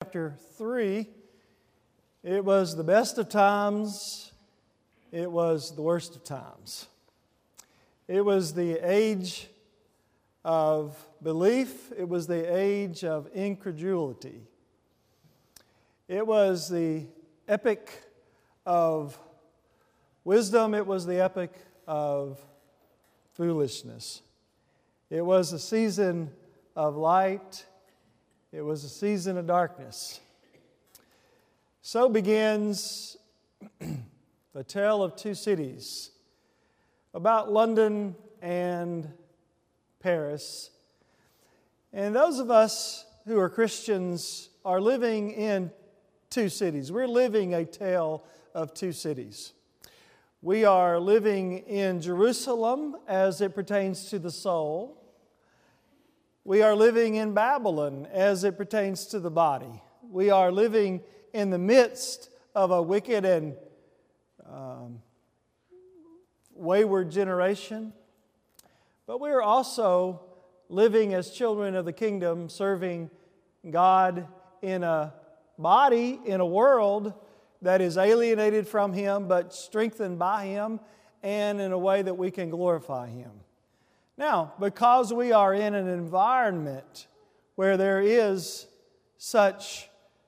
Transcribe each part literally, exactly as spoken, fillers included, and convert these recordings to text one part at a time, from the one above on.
chapter three. It was the best of times. It was the worst of times. It was the age of belief. It was the age of incredulity. It was the epic of wisdom. It was the epic of foolishness. It was a season of light. It was a season of darkness. So begins the tale of two cities, about London and Paris. And those of us who are Christians are living in two cities. We're living a tale of two cities. We are living in Jerusalem as it pertains to the soul. We are living in Babylon as it pertains to the body. We are living in the midst of a wicked and um, wayward generation. But we are also living as children of the kingdom, serving God in a body, in a world that is alienated from Him but strengthened by Him, and in a way that we can glorify Him. Now, because we are in an environment where there is such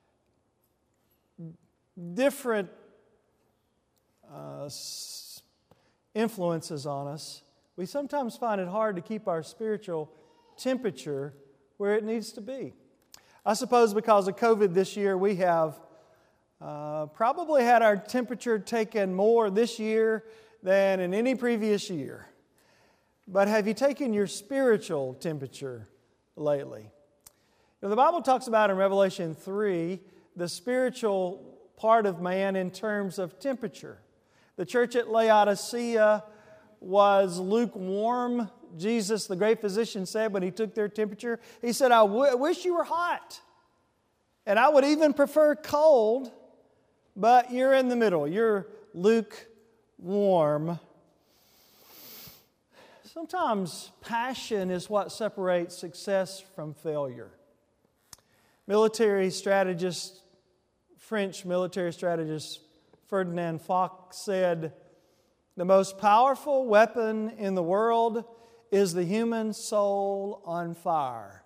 different uh, influences on us, we sometimes find it hard to keep our spiritual temperature where it needs to be. I suppose because of COVID this year, we have uh, probably had our temperature taken more this year than in any previous year. But have you taken your spiritual temperature lately? Now, the Bible talks about in Revelation three the spiritual part of man in terms of temperature. The church at Laodicea was lukewarm. Jesus, the great physician, said when He took their temperature, He said, I w- wish you were hot. And I would even prefer cold, but you're in the middle. You're lukewarm. Sometimes passion is what separates success from failure. Military strategist, French military strategist Ferdinand Foch said, the most powerful weapon in the world is the human soul on fire.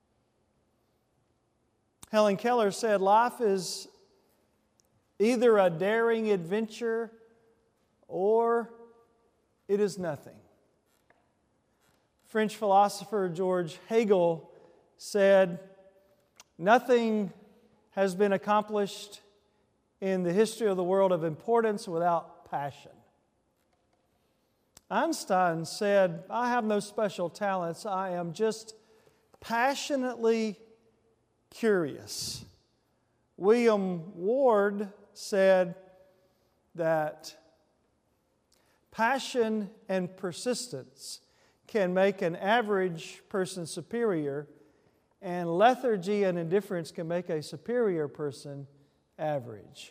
Helen Keller said, life is either a daring adventure or it is nothing. French philosopher George Hegel said, nothing has been accomplished in the history of the world of importance without passion. Einstein said, I have no special talents. I am just passionately curious. William Ward said that passion and persistence can make an average person superior, and lethargy and indifference can make a superior person average.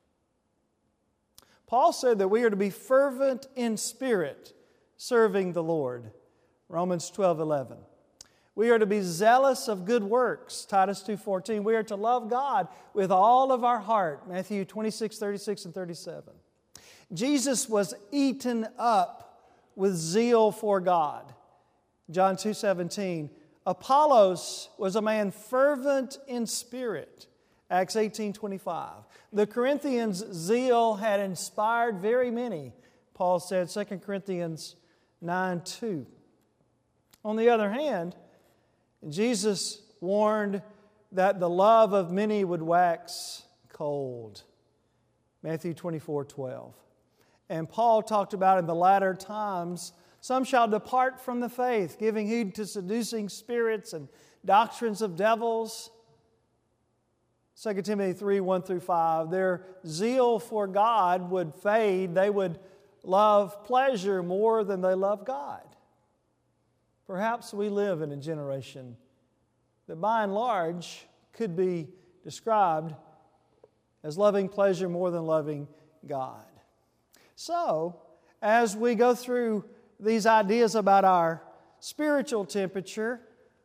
Paul said that we are to be fervent in spirit, serving the Lord. Romans twelve eleven. We are to be zealous of good works. Titus two fourteen. We are to love God with all of our heart. Matthew twenty-six thirty-six and thirty-seven. Jesus was eaten up with zeal for God. John two seventeen. Apollos was a man fervent in spirit. Acts eighteen twenty-five. The Corinthians' zeal had inspired very many. Paul said, Second Corinthians nine two. On the other hand, Jesus warned that the love of many would wax cold. Matthew twenty-four twelve. And Paul talked about in the latter times, some shall depart from the faith, giving heed to seducing spirits and doctrines of devils. Second Timothy three one through five. Their zeal for God would fade. They would love pleasure more than they love God. Perhaps we live in a generation that by and large could be described as loving pleasure more than loving God. So, as we go through these ideas about our spiritual temperature,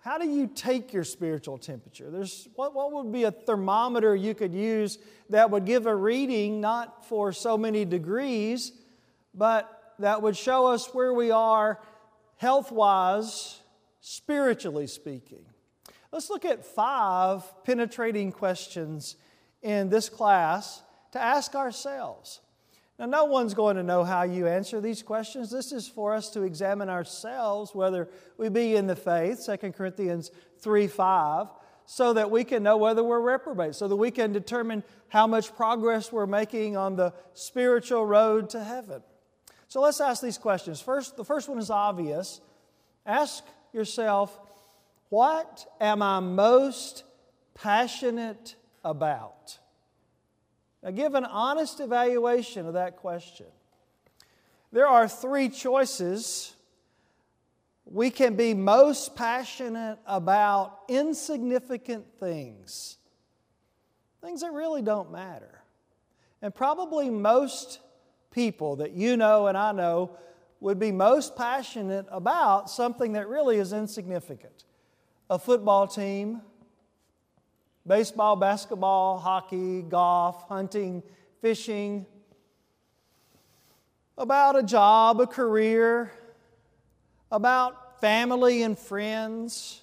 how do you take your spiritual temperature? There's what, what would be a thermometer you could use that would give a reading not for so many degrees, but that would show us where we are health-wise, spiritually speaking. Let's look at five penetrating questions in this class to ask ourselves. Now, no one's going to know how you answer these questions. This is for us to examine ourselves, whether we be in the faith, Second Corinthians three five, so that we can know whether we're reprobate, so that we can determine how much progress we're making on the spiritual road to heaven. So let's ask these questions. First, the first one is obvious. Ask yourself, what am I most passionate about? Now, give an honest evaluation of that question. There are three choices. We can be most passionate about insignificant things, things that really don't matter. And probably most people that you know and I know would be most passionate about something that really is insignificant. A football team, baseball, basketball, hockey, golf, hunting, fishing, about a job, a career, about family and friends,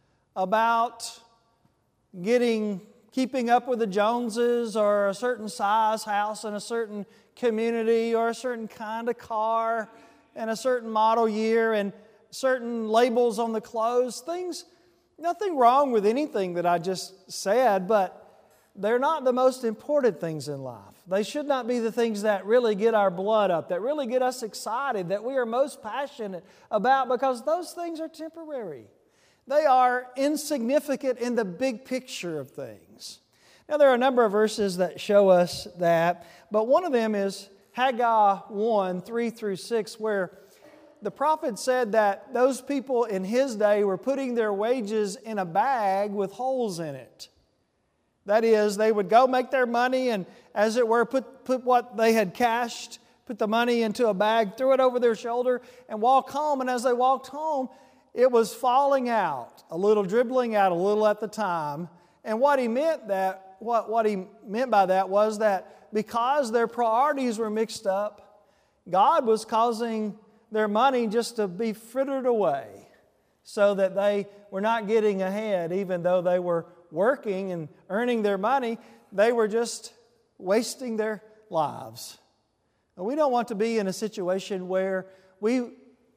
about getting, keeping up with the Joneses, or a certain size house in a certain community, or a certain kind of car and a certain model year and certain labels on the clothes. Things, nothing wrong with anything that I just said, but they're not the most important things in life. They should not be the things that really get our blood up, that really get us excited, that we are most passionate about, because those things are temporary. They are insignificant in the big picture of things. Now, there are a number of verses that show us that, but one of them is Haggai one, three through six, where the prophet said that those people in his day were putting their wages in a bag with holes in it. That is, they would go make their money and, as it were, put, put what they had cashed, put the money into a bag, threw it over their shoulder, and walk home. And as they walked home, it was falling out, a little dribbling out a little at the time. And what he meant that what, what he meant by that was that because their priorities were mixed up, God was causing their money just to be frittered away, so that they were not getting ahead. Even though they were working and earning their money, they were just wasting their lives. And we don't want to be in a situation where we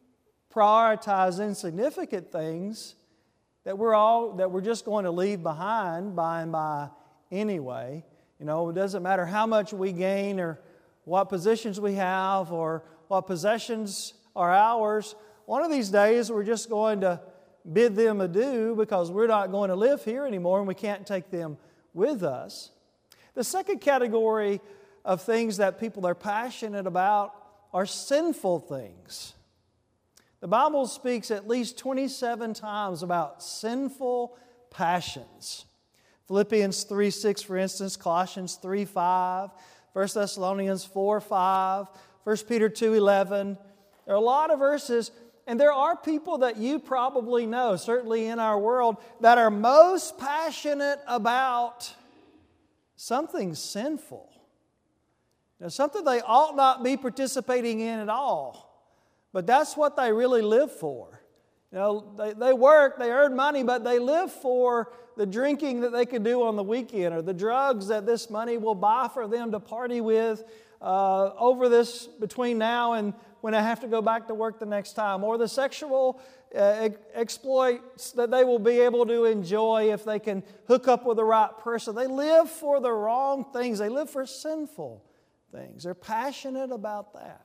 prioritize insignificant things that we're all that we're just going to leave behind by and by anyway. You know, it doesn't matter how much we gain or what positions we have or what possessions are ours. One of these days we're just going to bid them adieu, because we're not going to live here anymore and we can't take them with us. The second category of things that people are passionate about are sinful things. The Bible speaks at least twenty-seven times about sinful passions. Philippians three six, for instance, Colossians three five, First Thessalonians four five, First Peter two eleven. There are a lot of verses, and there are people that you probably know, certainly in our world, that are most passionate about something sinful. Now, something they ought not be participating in at all, but that's what they really live for. You know, they, they work, they earn money, but they live for the drinking that they can do on the weekend, or the drugs that this money will buy for them to party with uh, over this, between now and when I have to go back to work the next time, or the sexual uh, exploits that they will be able to enjoy if they can hook up with the right person. They live for the wrong things. They live for sinful things. They're passionate about that.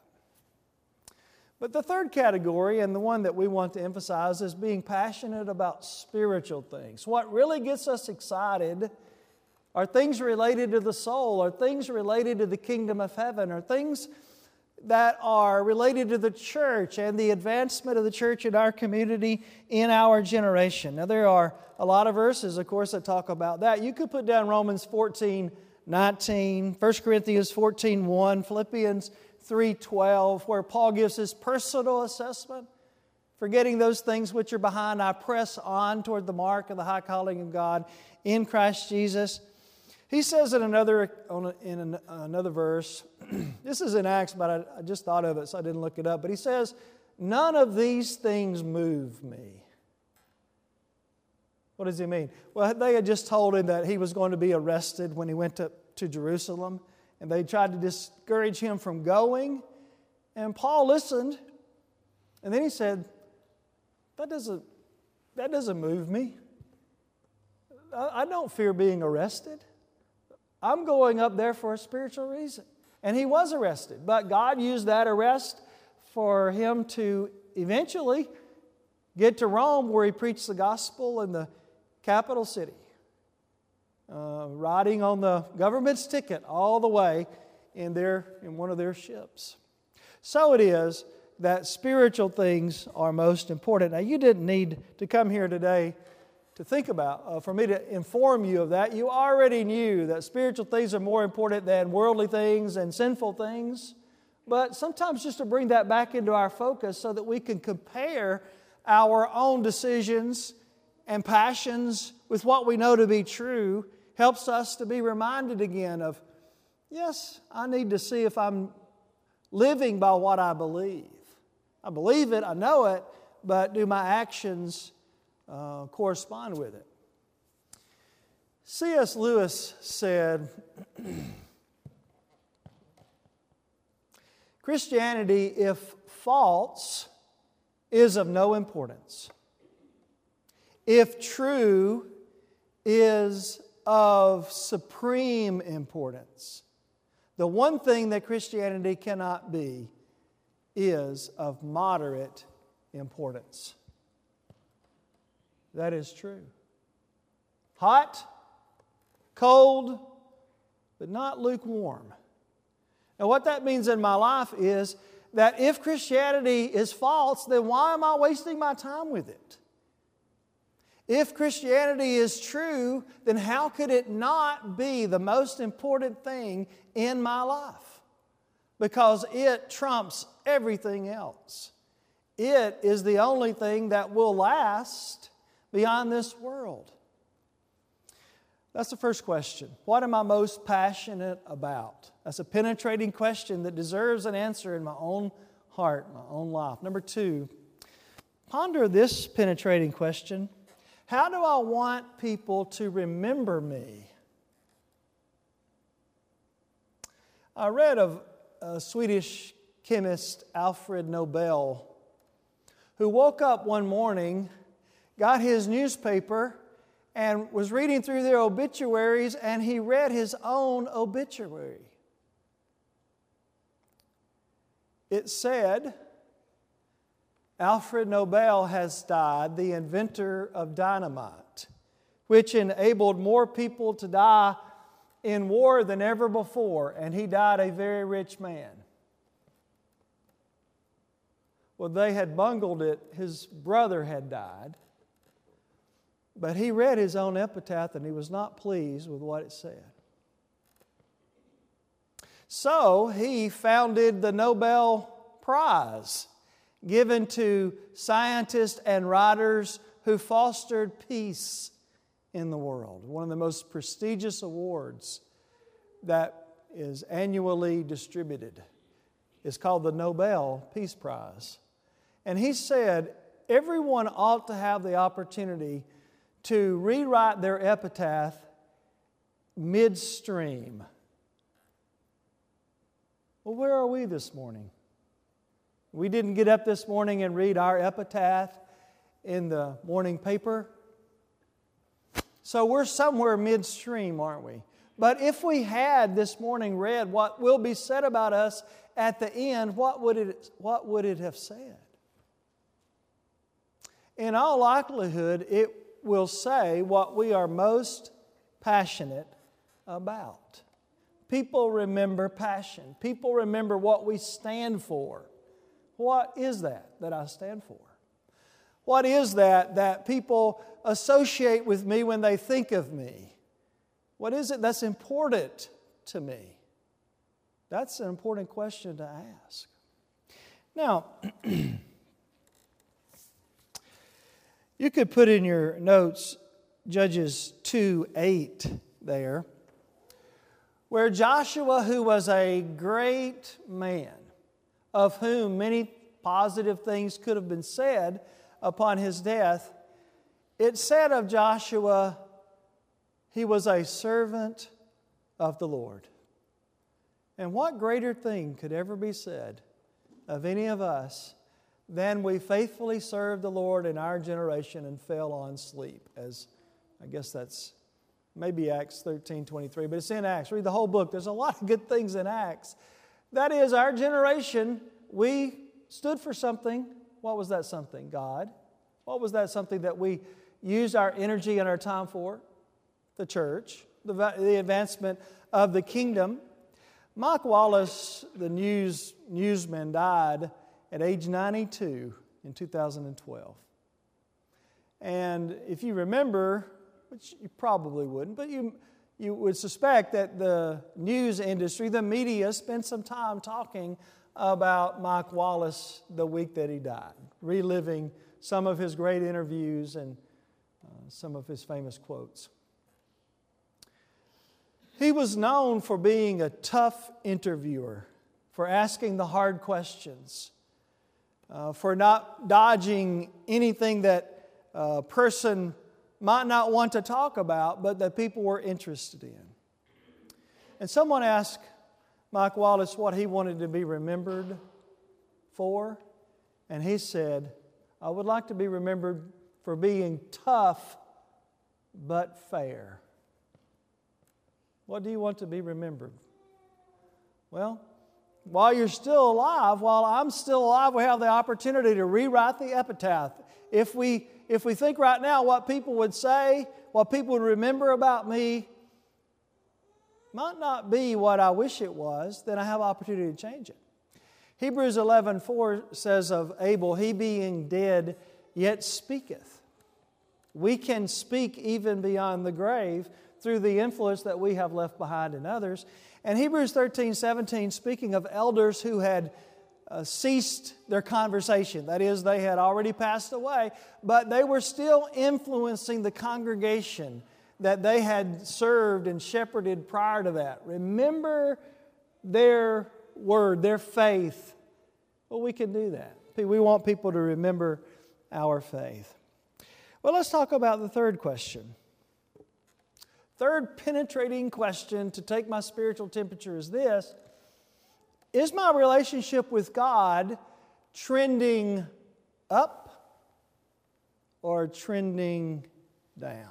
But the third category, and the one that we want to emphasize, is being passionate about spiritual things. What really gets us excited are things related to the soul, are things related to the kingdom of heaven, are things that are related to the church and the advancement of the church in our community, in our generation. Now, there are a lot of verses, of course, that talk about that. You could put down Romans fourteen nineteen, First Corinthians fourteen one, Philippians three twelve, where Paul gives his personal assessment forgetting those things which are behind, I press on toward the mark of the high calling of God in Christ Jesus. He says in another, in another verse, this is in Acts, but I, I just thought of it, so I didn't look it up. But he says, none of these things move me. What does he mean? Well, they had just told him that he was going to be arrested when he went to, to Jerusalem, and they tried to discourage him from going. And Paul listened, and then he said, that doesn't, that doesn't move me. I, I don't fear being arrested. I'm going up there for a spiritual reason. And he was arrested, but God used that arrest for him to eventually get to Rome, where he preached the gospel in the capital city, uh, riding on the government's ticket all the way in their in one of their ships. So it is that spiritual things are most important. Now, you didn't need to come here today to think about, uh, for me to inform you of that. You already knew that spiritual things are more important than worldly things and sinful things. But sometimes just to bring that back into our focus so that we can compare our own decisions and passions with what we know to be true helps us to be reminded again of, yes, I need to see if I'm living by what I believe. I believe it, I know it, but do my actions uh, correspond with it? C S Lewis said, Christianity, if false, is of no importance. If true, is of supreme importance. The one thing that Christianity cannot be is of moderate importance. That is true. Hot, cold, but not lukewarm. Now, what that means in my life is that if Christianity is false, then why am I wasting my time with it? If Christianity is true, then how could it not be the most important thing in my life? Because it trumps everything else. It is the only thing that will last beyond this world. That's the first question. What am I most passionate about? That's a penetrating question that deserves an answer in my own heart, my own life. Number two, ponder this penetrating question. How do I want people to remember me? I read of a Swedish chemist, Alfred Nobel, who woke up one morning, got his newspaper, and was reading through their obituaries, and he read his own obituary. It said, Alfred Nobel has died, the inventor of dynamite, which enabled more people to die in war than ever before, and he died a very rich man. Well, they had bungled it. His brother had died. But he read his own epitaph and he was not pleased with what it said. So he founded the Nobel Prize, given to scientists and writers who fostered peace in the world. One of the most prestigious awards that is annually distributed is called the Nobel Peace Prize. And he said everyone ought to have the opportunity to rewrite their epitaph midstream. Well, where are we this morning? We didn't get up this morning and read our epitaph in the morning paper. So we're somewhere midstream, aren't we? But if we had this morning read what will be said about us at the end, what would it, what would it have said? In all likelihood, it will say what we are most passionate about. People remember passion. People remember what we stand for. What is that that I stand for? What is that that people associate with me when they think of me? What is it that's important to me? That's an important question to ask. Now, You could put in your notes Judges two eight there, where Joshua, who was a great man, of whom many positive things could have been said upon his death, it said of Joshua, he was a servant of the Lord. And what greater thing could ever be said of any of us than we faithfully served the Lord in our generation and fell on sleep, as I guess that's maybe Acts thirteen twenty-three, but it's in Acts. Read the whole book. There's a lot of good things in Acts. That is, our generation, we stood for something. What was that something? God. What was that something that we used our energy and our time for? The church, the, the advancement of the kingdom. Mike Wallace, the news newsman, died at age ninety-two in two thousand twelve. And if you remember, which you probably wouldn't, but you, you would suspect that the news industry, the media, spent some time talking about Mike Wallace the week that he died, reliving some of his great interviews and uh, some of his famous quotes. He was known for being a tough interviewer, for asking the hard questions, uh, for not dodging anything that a person might not want to talk about, but that people were interested in. And someone asked Mike Wallace what he wanted to be remembered for, and he said, "I would like to be remembered for being tough but fair." What do you want to be remembered? Well, while you're still alive, while I'm still alive, we have the opportunity to rewrite the epitaph. If we, if we think right now what people would say, what people would remember about me, might not be what I wish it was, then I have opportunity to change it. Hebrews eleven four says of Abel, "He being dead yet speaketh." We can speak even beyond the grave through the influence that we have left behind in others. And Hebrews thirteen seventeen, speaking of elders who had uh, ceased their conversation, that is, they had already passed away, but they were still influencing the congregation that they had served and shepherded prior to that. Remember their word, their faith. Well, we can do that. We want people to remember our faith. Well, let's talk about the third question. Third penetrating question to take my spiritual temperature is this: is my relationship with God trending up or trending down?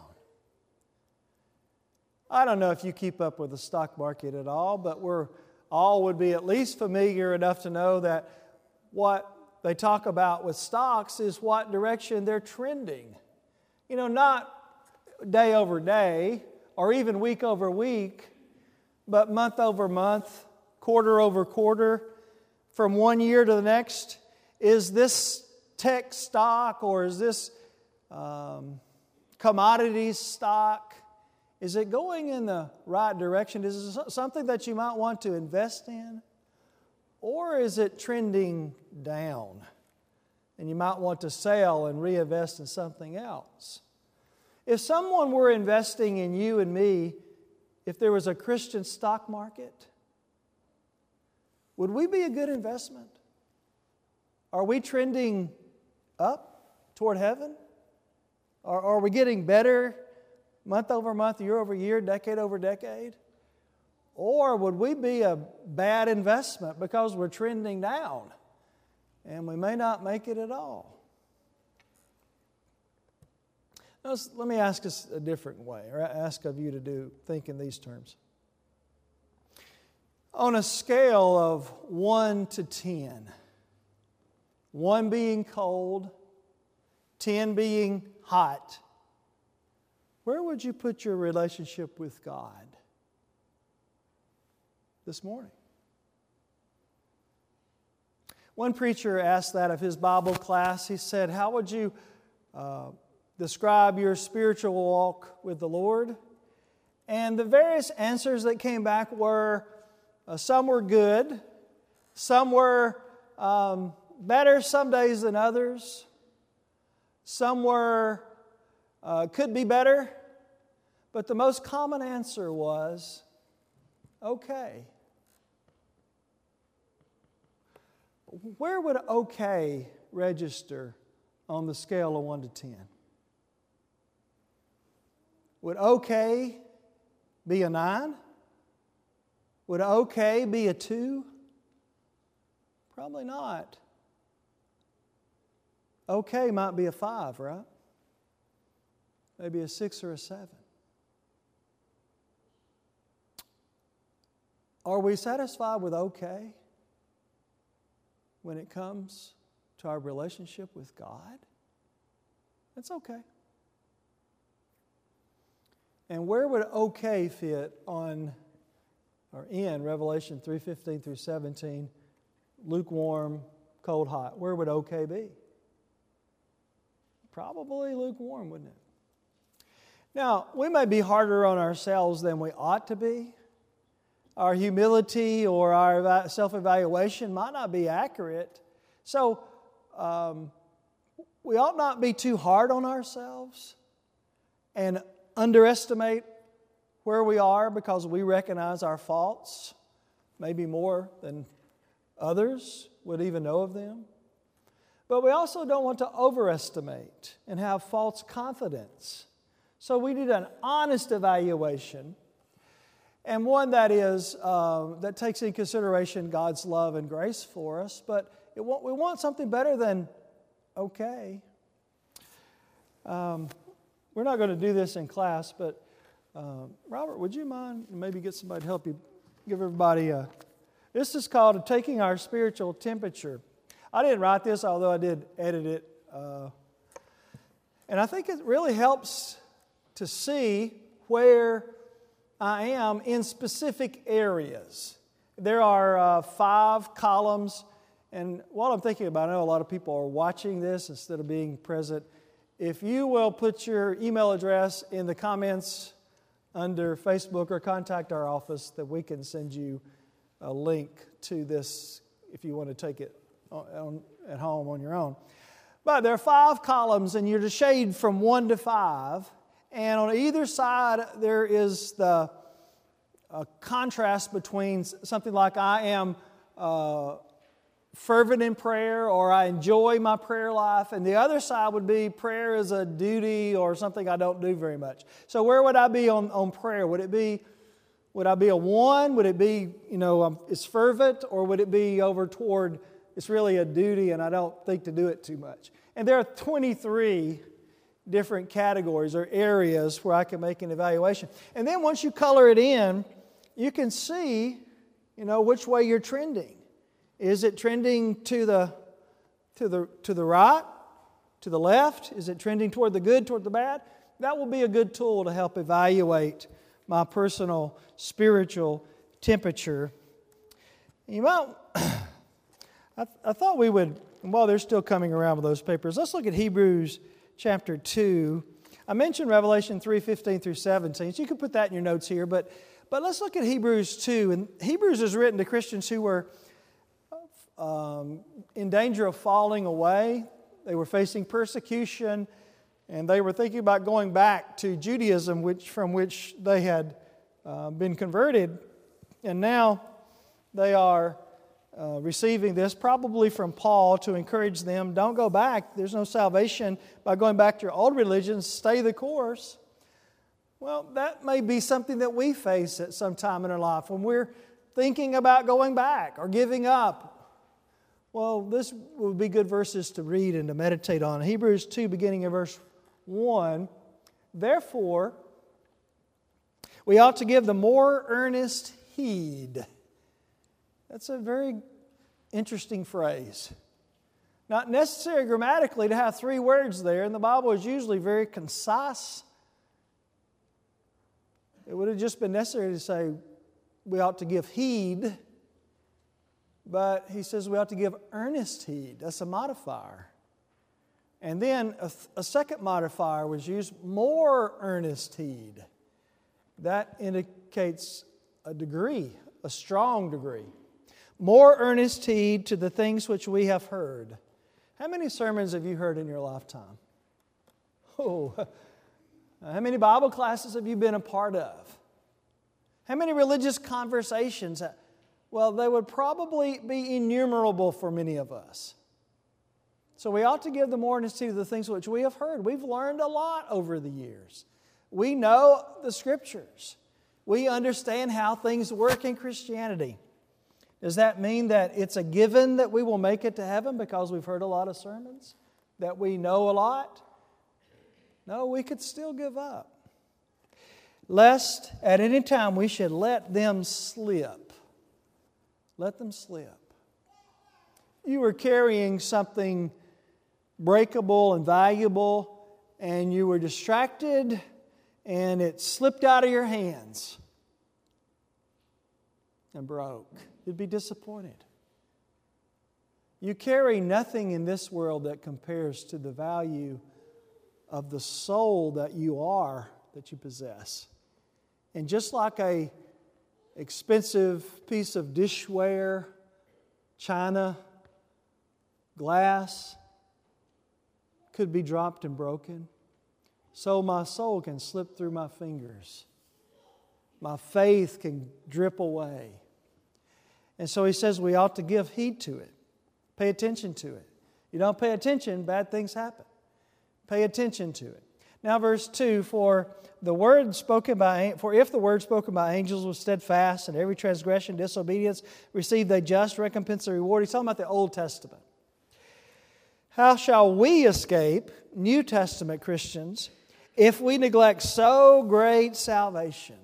I don't know if you keep up with the stock market at all, but we're all would be at least familiar enough to know that what they talk about with stocks is what direction they're trending. You know, not day over day, or even week over week, but month over month, quarter over quarter, from one year to the next. Is this tech stock or is this um, commodities stock, is it going in the right direction? Is it something that you might want to invest in? Or is it trending down and you might want to sell and reinvest in something else? If someone were investing in you and me, if there was a Christian stock market, would we be a good investment? Are we trending up toward heaven? Or are we getting better month over month, year over year, decade over decade? Or would we be a bad investment because we're trending down and we may not make it at all? Now, let me ask us a different way, or ask of you to do think in these terms. On a scale of one to ten, one being cold, ten being hot, where would you put your relationship with God this morning? One preacher asked that of his Bible class. He said, how would you uh, describe your spiritual walk with the Lord? And the various answers that came back were, uh, some were good, some were um, better some days than others, Some were, uh, could be better. But the most common answer was, okay. Where would okay register on the scale of one to ten? Would okay be a nine? Would okay be a two? Probably not. Okay might be a five, right? Maybe a six or a seven. Are we satisfied with okay when it comes to our relationship with God? It's okay. And where would okay fit on or in Revelation three fifteen through seventeen, lukewarm, cold, hot? Where would okay be? Probably lukewarm, wouldn't it? Now, we may be harder on ourselves than we ought to be. Our humility or our self-evaluation might not be accurate. So, um, we ought not be too hard on ourselves and underestimate where we are because we recognize our faults, maybe more than others would even know of them. But we also don't want to overestimate and have false confidence. So we need an honest evaluation, and one that is uh, that takes into consideration God's love and grace for us. But it want, we want something better than okay. Um, we're not going to do this in class, but uh, Robert, would you mind maybe get somebody to help you give everybody a... This is called taking our spiritual temperature. I didn't write this, although I did edit it. Uh, and I think it really helps to see where I am in specific areas. There are uh, five columns, and while I'm thinking about it, I know a lot of people are watching this instead of being present. If you will put your email address in the comments under Facebook or contact our office, that we can send you a link to this if you want to take it on, at home on your own. But there are five columns, and you're to shade from one to five. And on either side, there is the uh, contrast between something like I am uh, fervent in prayer, or I enjoy my prayer life. And the other side would be prayer is a duty or something I don't do very much. So where would I be on, on prayer? Would it be, would I be a one? Would it be, you know, um, it's fervent? Or would it be over toward it's really a duty and I don't think to do it too much? And there are twenty-three different categories or areas where I can make an evaluation. And then once you color it in, you can see, you know, which way you're trending. Is it trending to the to the to the right, to the left? Is it trending toward the good, toward the bad? That will be a good tool to help evaluate my personal spiritual temperature. You might I, I thought we would, while they're still coming around with those papers, let's look at Hebrews chapter two. I mentioned Revelation three fifteen through seventeen, so you can put that in your notes here. But, but let's look at Hebrews two. And Hebrews is written to Christians who were um, in danger of falling away. They were facing persecution, and they were thinking about going back to Judaism, which from which they had uh, been converted. And now they are Uh, receiving this probably from Paul to encourage them, don't go back. There's no salvation by going back to your old religion. Stay the course. Well, that may be something that we face at some time in our life when we're thinking about going back or giving up. Well, this would be good verses to read and to meditate on. Hebrews two, beginning in verse one. Therefore, we ought to give the more earnest heed. That's a very interesting phrase. Not necessary grammatically to have three words there, and the Bible is usually very concise. It would have just been necessary to say we ought to give heed, but he says we ought to give earnest heed. That's a modifier. And then a, a second modifier was used, more earnest heed. That indicates a degree, a strong degree. More earnest heed to the things which we have heard. How many sermons have you heard in your lifetime? Oh, how many Bible classes have you been a part of? How many religious conversations? Well, they would probably be innumerable for many of us. So we ought to give the more intensity to the things which we have heard. We've learned a lot over the years. We know the Scriptures. We understand how things work in Christianity. Does that mean that it's a given that we will make it to heaven because we've heard a lot of sermons? That we know a lot? No, we could still give up. Lest at any time we should let them slip. Let them slip. You were carrying something breakable and valuable, and you were distracted, and it slipped out of your hands and broke. You'd be disappointed. You carry nothing in this world that compares to the value of the soul that you are, that you possess. And just like a expensive piece of dishware, china, glass could be dropped and broken, so my soul can slip through my fingers. My faith can drip away. And so he says we ought to give heed to it. Pay attention to it. You don't pay attention, bad things happen. Pay attention to it. Now verse two, for the word spoken by for if the word spoken by angels was steadfast, and every transgression, disobedience received a just recompense or reward. He's talking about the Old Testament. How shall we escape, New Testament Christians, if we neglect so great salvation?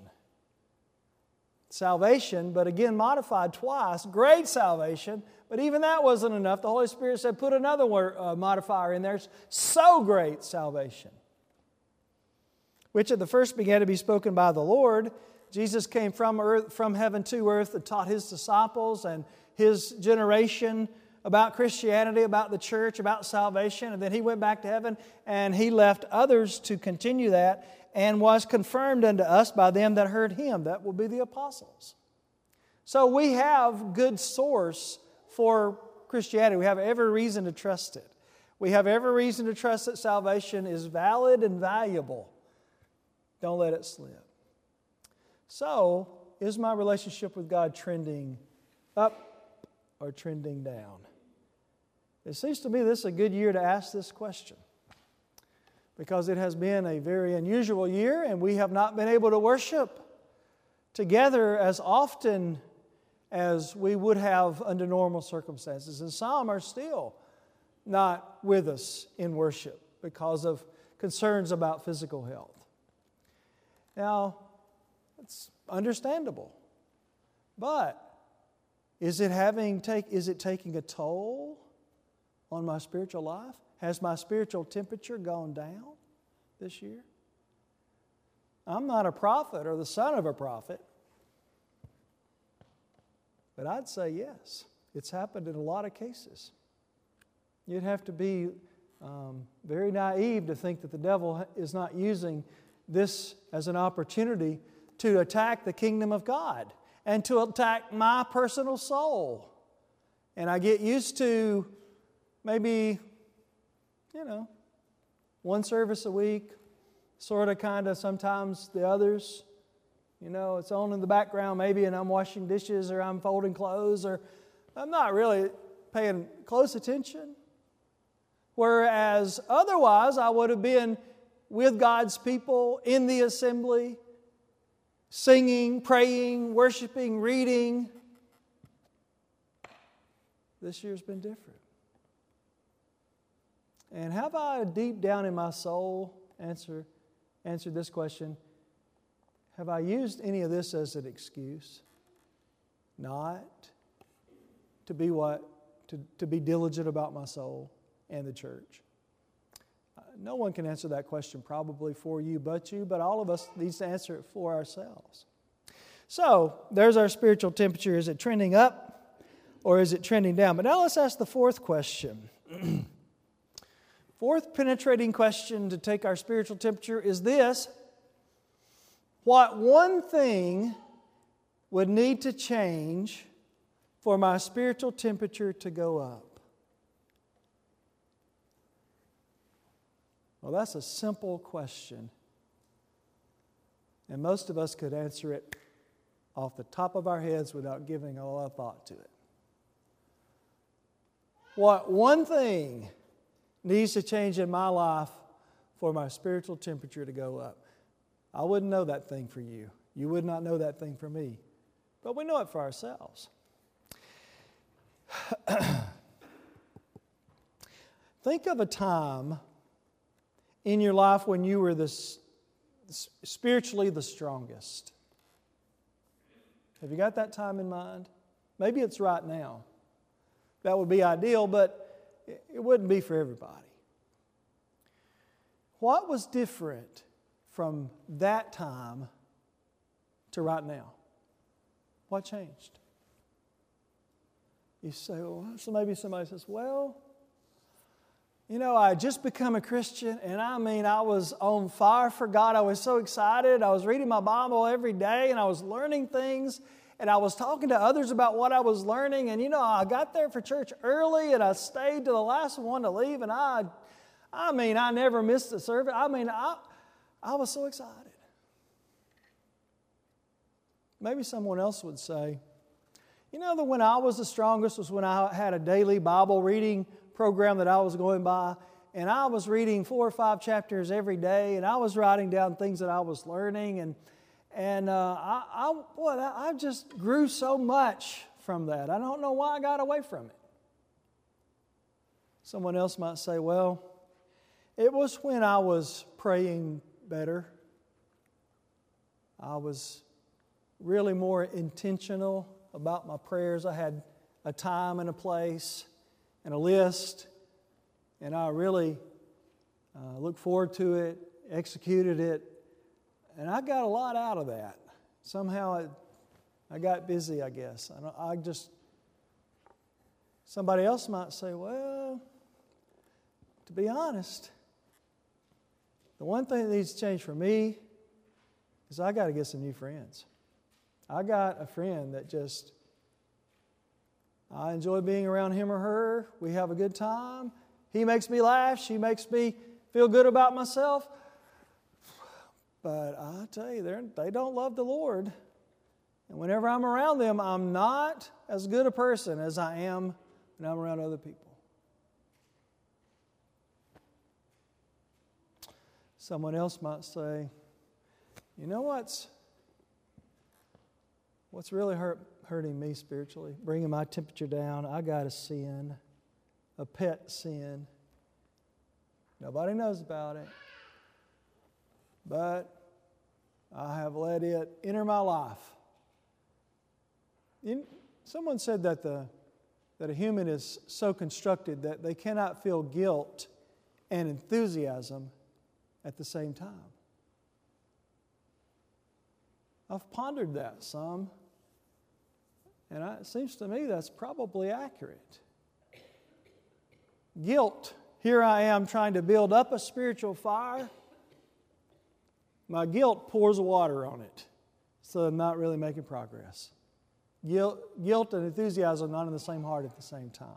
Salvation, but again modified twice. Great salvation, but even that wasn't enough. The Holy Spirit said, put another word, uh, modifier in there. It's so great salvation. Which at the first began to be spoken by the Lord. Jesus came from earth, from heaven to earth and taught His disciples and His generation about Christianity, about the church, about salvation. And then He went back to heaven and He left others to continue that, and was confirmed unto us by them that heard Him. That will be the apostles. So we have good source for Christianity. We have every reason to trust it. We have every reason to trust that salvation is valid and valuable. Don't let it slip. So, is my relationship with God trending up or trending down? It seems to me this is a good year to ask this question, because it has been a very unusual year and we have not been able to worship together as often as we would have under normal circumstances. And some are still not with us in worship because of concerns about physical health. Now, it's understandable, but is it having take is it taking a toll on my spiritual life? Has my spiritual temperature gone down this year? I'm not a prophet or the son of a prophet, but I'd say yes. It's happened in a lot of cases. You'd have to be um, very naive to think that the devil is not using this as an opportunity to attack the kingdom of God and to attack my personal soul. And I get used to maybe, you know, one service a week, sort of, kind of, sometimes the others. You know, it's on in the background maybe, and I'm washing dishes or I'm folding clothes, or I'm not really paying close attention. Whereas otherwise I would have been with God's people in the assembly, singing, praying, worshiping, reading. This year's been different. And have I, deep down in my soul, answer, answered this question? Have I used any of this as an excuse? Not to be what? To, to be diligent about my soul and the church. Uh, no one can answer that question probably for you but you, but all of us need to answer it for ourselves. So, there's our spiritual temperature. Is it trending up or is it trending down? But now let's ask the fourth question. Fourth penetrating question to take our spiritual temperature is this: what one thing would need to change for my spiritual temperature to go up? Well, that's a simple question. And most of us could answer it off the top of our heads without giving a lot of thought to it. What one thing needs to change in my life for my spiritual temperature to go up? I wouldn't know that thing for you. You would not know that thing for me. But we know it for ourselves. Think of a time in your life when you were this, spiritually the strongest. Have you got that time in mind? Maybe it's right now. That would be ideal, but it wouldn't be for everybody. What was different from that time to right now? What changed? You say, well, so maybe somebody says, well, you know, I had just become a Christian, and I mean, I was on fire for God. I was so excited. I was reading my Bible every day, and I was learning things, and I was talking to others about what I was learning. And, you know, I got there for church early, and I stayed to the last one to leave, and I, I mean, I never missed a service. I mean, I, I was so excited. Maybe someone else would say, you know, that when I was the strongest was when I had a daily Bible reading program that I was going by, and I was reading four or five chapters every day, and I was writing down things that I was learning, and and uh, I, I boy, I just grew so much from that. I don't know why I got away from it. Someone else might say, well, it was when I was praying better. I was really more intentional about my prayers. I had a time and a place and a list, and I really uh, looked forward to it, executed it, and I got a lot out of that. Somehow it, I got busy, I guess. I, don't, I just, somebody else might say, well, to be honest, the one thing that needs to change for me is I got to get some new friends. I got a friend that just, I enjoy being around him or her. We have a good time. He makes me laugh. She makes me feel good about myself. But I tell you, they don't love the Lord. And whenever I'm around them, I'm not as good a person as I am when I'm around other people. Someone else might say, you know what's, what's really hurt, hurting me spiritually, bringing my temperature down? I got a sin, a pet sin. Nobody knows about it. But I have let it enter my life. You, someone said that, the, that a human is so constructed that they cannot feel guilt and enthusiasm at the same time. I've pondered that some, and I, it seems to me that's probably accurate. Guilt, here I am trying to build up a spiritual fire. My guilt pours water on it, so I'm not really making progress. Guilt, guilt and enthusiasm not in the same heart at the same time.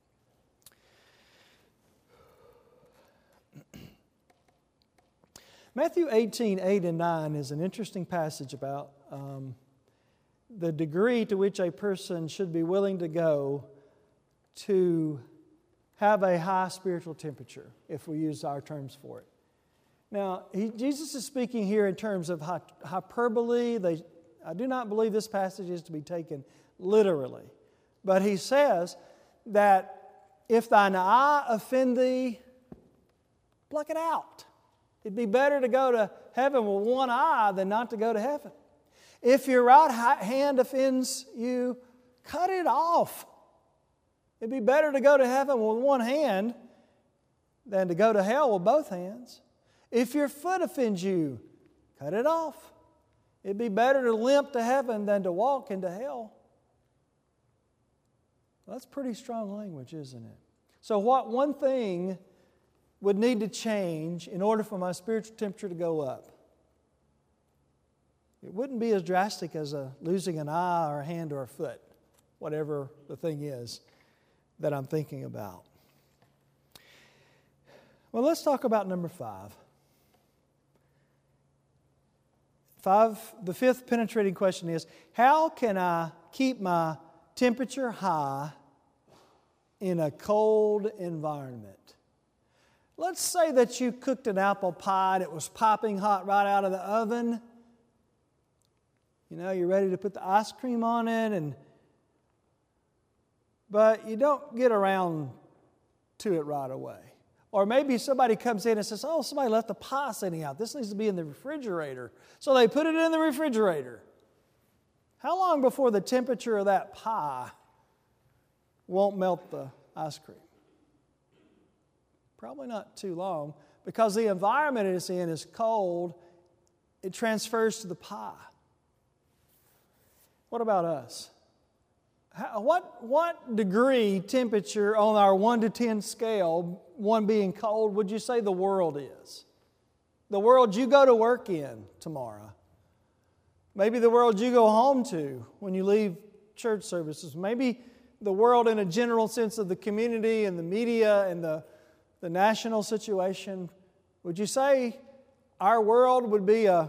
Matthew eighteen, eight and nine is an interesting passage about um, the degree to which a person should be willing to go to have a high spiritual temperature, if we use our terms for it. Now, he, Jesus is speaking here in terms of hyperbole. They, I do not believe this passage is to be taken literally. But he says that if thine eye offend thee, pluck it out. It'd be better to go to heaven with one eye than not to go to heaven. If your right hand offends you, cut it off. It'd be better to go to heaven with one hand than to go to hell with both hands. If your foot offends you, cut it off. It'd be better to limp to heaven than to walk into hell. Well, that's pretty strong language, isn't it? So what one thing would need to change in order for my spiritual temperature to go up? It wouldn't be as drastic as a losing an eye or a hand or a foot, whatever the thing is that I'm thinking about. Well, let's talk about number five. Five, the fifth penetrating question is, how can I keep my temperature high in a cold environment? Let's say that you cooked an apple pie and it was popping hot right out of the oven. You know, you're ready to put the ice cream on it, and but you don't get around to it right away. Or maybe somebody comes in and says, oh, somebody left the pie sitting out. This needs to be in the refrigerator. So they put it in the refrigerator. How long before the temperature of that pie won't melt the ice cream? Probably not too long, because the environment it's in is cold. It transfers to the pie. What about us? How, what, what degree temperature on our one to ten scale, one being cold, would you say the world is? The world you go to work in tomorrow. Maybe the world you go home to when you leave church services. Maybe the world in a general sense of the community and the media and the, the national situation. Would you say our world would be a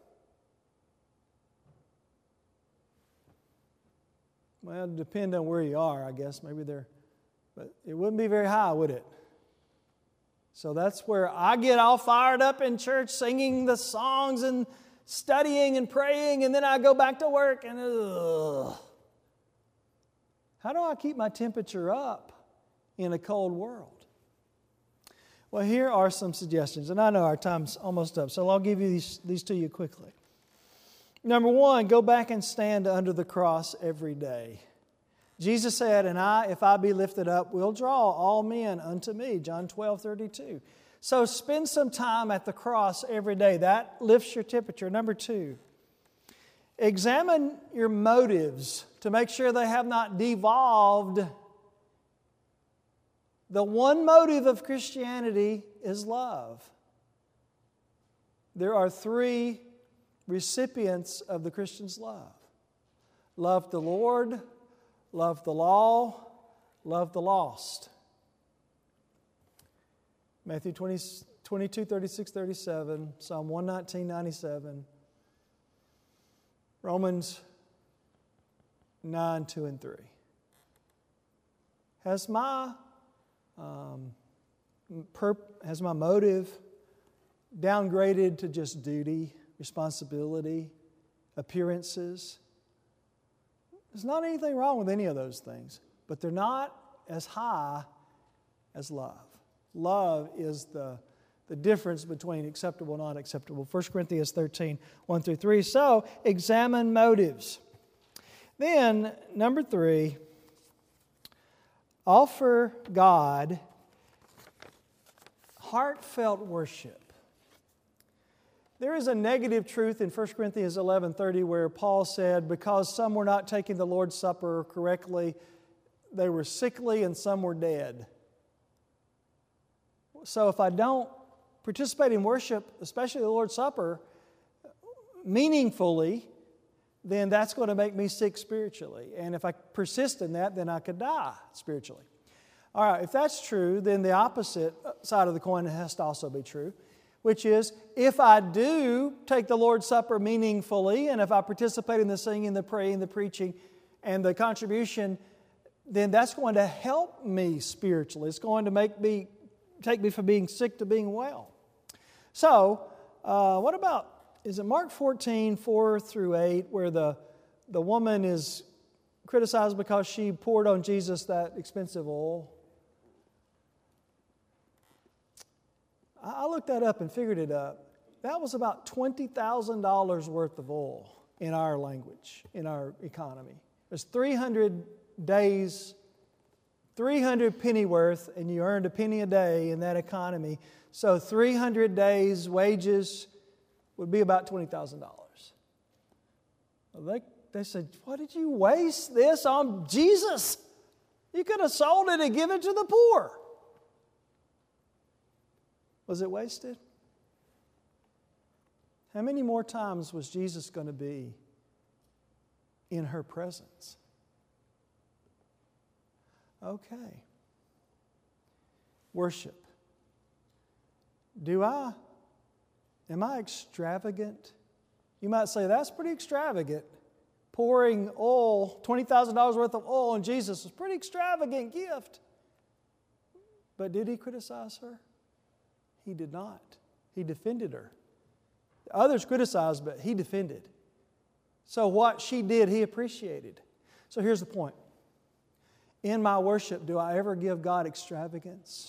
Well, it depends on where you are, I guess. Maybe they're, but it wouldn't be very high, would it? So that's where I get all fired up in church, singing the songs and studying and praying, and then I go back to work and, ugh. How do I keep my temperature up in a cold world? Well, here are some suggestions, and I know our time's almost up, so I'll give you these, these to you quickly. Number one, go back and stand under the cross every day. Jesus said, and I, if I be lifted up, will draw all men unto me. John twelve thirty-two. So spend some time at the cross every day. That lifts your temperature. Number two, examine your motives to make sure they have not devolved. The one motive of Christianity is love. There are three recipients of the Christian's love. Love the Lord, love the law, love the lost. Matthew twenty, twenty-two, thirty-six, thirty-seven, Psalm one nineteen, ninety-seven, Romans nine, two and three. Has my, um, perp, has my motive downgraded to just duty, responsibility, appearances? There's not anything wrong with any of those things, but they're not as high as love. Love is the, the difference between acceptable and unacceptable. First Corinthians thirteen, one through three. So, examine motives. Then, number three, offer God heartfelt worship. There is a negative truth in First Corinthians eleven thirty where Paul said, because some were not taking the Lord's Supper correctly, they were sickly and some were dead. So if I don't participate in worship, especially the Lord's Supper, meaningfully, then that's going to make me sick spiritually. And if I persist in that, then I could die spiritually. All right, if that's true, then the opposite side of the coin has to also be true, which is, if I do take the Lord's Supper meaningfully, and if I participate in the singing, the praying, the preaching, and the contribution, then that's going to help me spiritually. It's going to make me, take me from being sick to being well. So, uh, what about, is it Mark fourteen, four through eight, where the, the woman is criticized because she poured on Jesus that expensive oil? I looked that up and figured it up. That was about twenty thousand dollars worth of oil in our language, in our economy. It was three hundred days, three hundred penny worth, and you earned a penny a day in that economy. So three hundred days' wages would be about twenty thousand dollars. Well, they, they said, why did you waste this on Jesus? You could have sold it and given it to the poor. Was it wasted? How many more times was Jesus going to be in her presence? Okay. Worship. Do I? Am I extravagant? You might say, that's pretty extravagant. Pouring oil, twenty thousand dollars worth of oil on Jesus was a pretty extravagant gift. But did he criticize her? He did not. He defended her. Others criticized, but he defended. So what she did, he appreciated. So here's the point. In my worship, do I ever give God extravagance?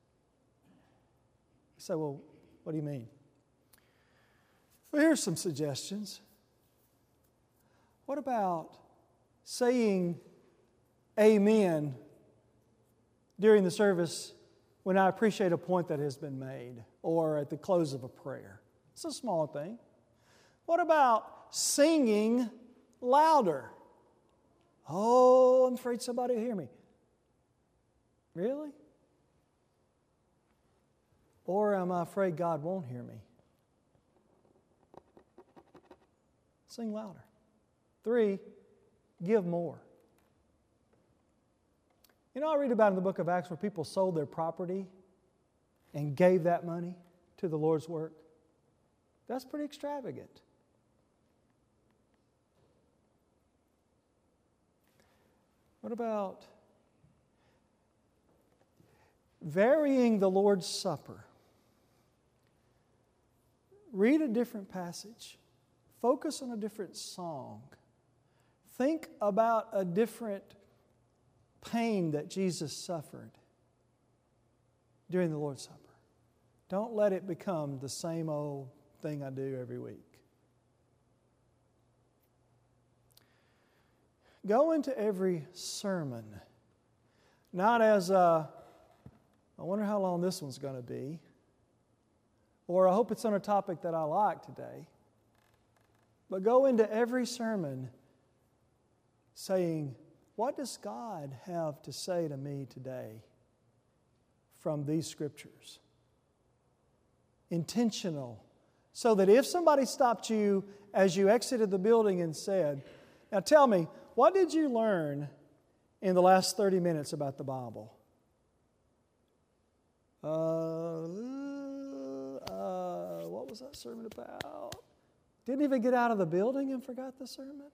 You say, well, what do you mean? Well, here's some suggestions. What about saying amen during the service when I appreciate a point that has been made, or at the close of a prayer? It's a small thing. What about singing louder? Oh, I'm afraid somebody will hear me. Really? Or am I afraid God won't hear me? Sing louder. Three, give more. You know, I read about in the book of Acts where people sold their property and gave that money to the Lord's work. That's pretty extravagant. What about varying the Lord's Supper? Read a different passage. Focus on a different song. Think about a different pain that Jesus suffered during the Lord's Supper. Don't let it become the same old thing I do every week. Go into every sermon, not as a, I wonder how long this one's going to be, or I hope it's on a topic that I like today, but go into every sermon saying, what does God have to say to me today from these scriptures? Intentional. So that if somebody stopped you as you exited the building and said, now tell me, what did you learn in the last thirty minutes about the Bible? Uh, uh, what was that sermon about? Didn't even get out of the building and forgot the sermon?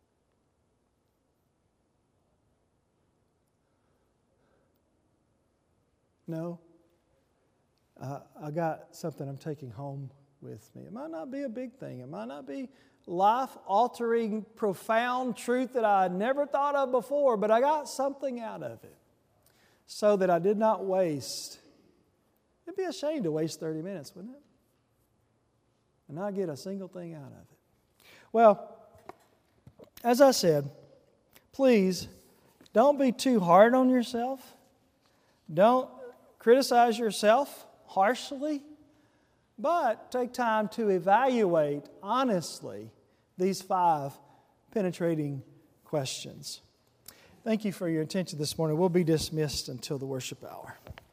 No. Uh, I got something I'm taking home with me. It might not be a big thing. It might not be life-altering, profound truth that I had never thought of before, but I got something out of it so that I did not waste. It'd be a shame to waste thirty minutes, wouldn't it? And not get a single thing out of it. Well, as I said, please don't be too hard on yourself. Don't criticize yourself harshly, but take time to evaluate honestly these five penetrating questions. Thank you for your attention this morning. We'll be dismissed until the worship hour.